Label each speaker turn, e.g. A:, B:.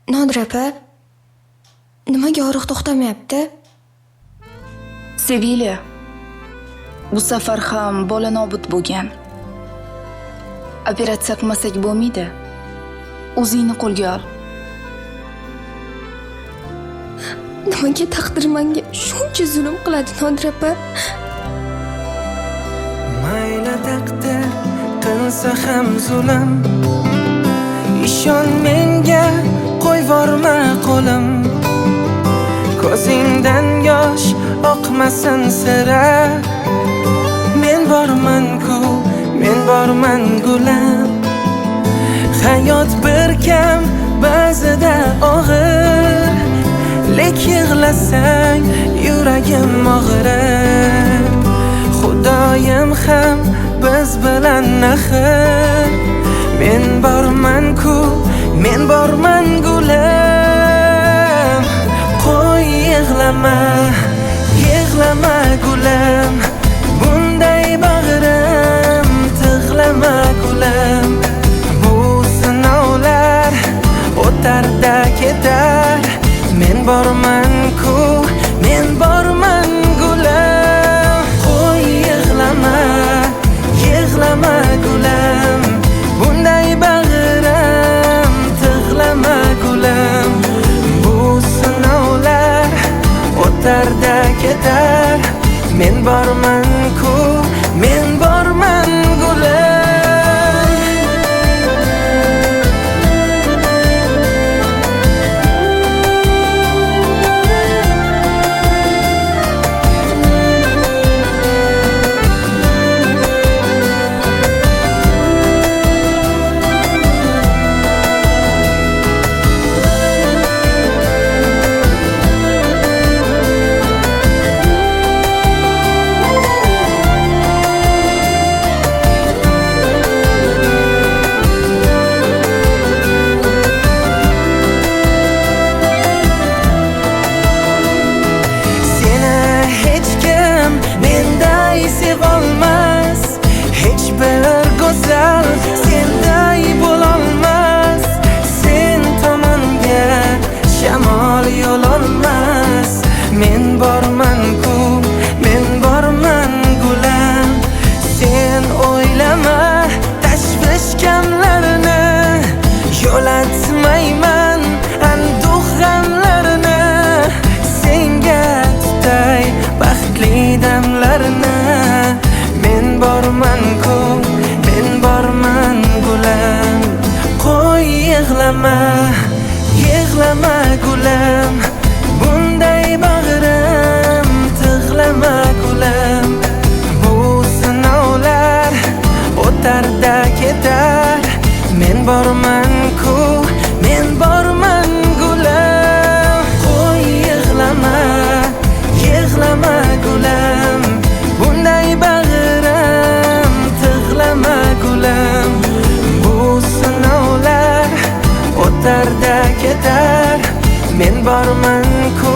A: Nodira opa, nimaga og'riq to'xtamayapti?
B: Sevilya, bu safar ham bola nobud bo'lgan. Operatsiya qilmasak bo'lmaydi. O'zingni qo'lga ol.
A: Nimaga taqdir menga shuncha zulm qiladi, Nodira opa?
C: Mayli taqdir qilsa ham zulm, ishon menga, qo'yvorma qo'lim. Ko'zingdan yosh oqmasin sira. Men borman-ku, men borman gulam. Hayot bir kam, ba'zida og'ir, lek yig'lasang yuragim og'rir. Xudoyim ham biz bilan axir. Men borman-ku, men borman gulam. Qo'y yig'lama, yig'lama gulam. Bunday bag'rim tig'lama gulam. Bu sinovlar o'tar-da ketar. Men borman-ku, men borman gulam. Qo'y yig'lama, yig'lama gulam. Bunday bag'rim tig'lama gulam. Bu sinovlar o'tar-da ketar. Men borman-ku, men borman gulam. Sevolmas, hech bir go'zal senday bo'lolmas. Sen tomonga shamol yo'l olmas. Men borman-ku, men borman gulam. Sen o'ylama tashvish kamlarni, yo'latmayman anduh g'amlarni. Senga tutay baxtli damlarni. Men borman-ku, men borman gulam. Qo'y yig'lama, yig'lama gulam. Bunday bag'rim tig'lama gulam. Bu sinovlar o'tar-da ketar. Men borman-ku, men borman gulam. Qo'y yig'lama, yig'lama gulam. Bunday bag'rim tig'lama gulam. Bu sinovlar o'tar-da ketar. Men borman-ku,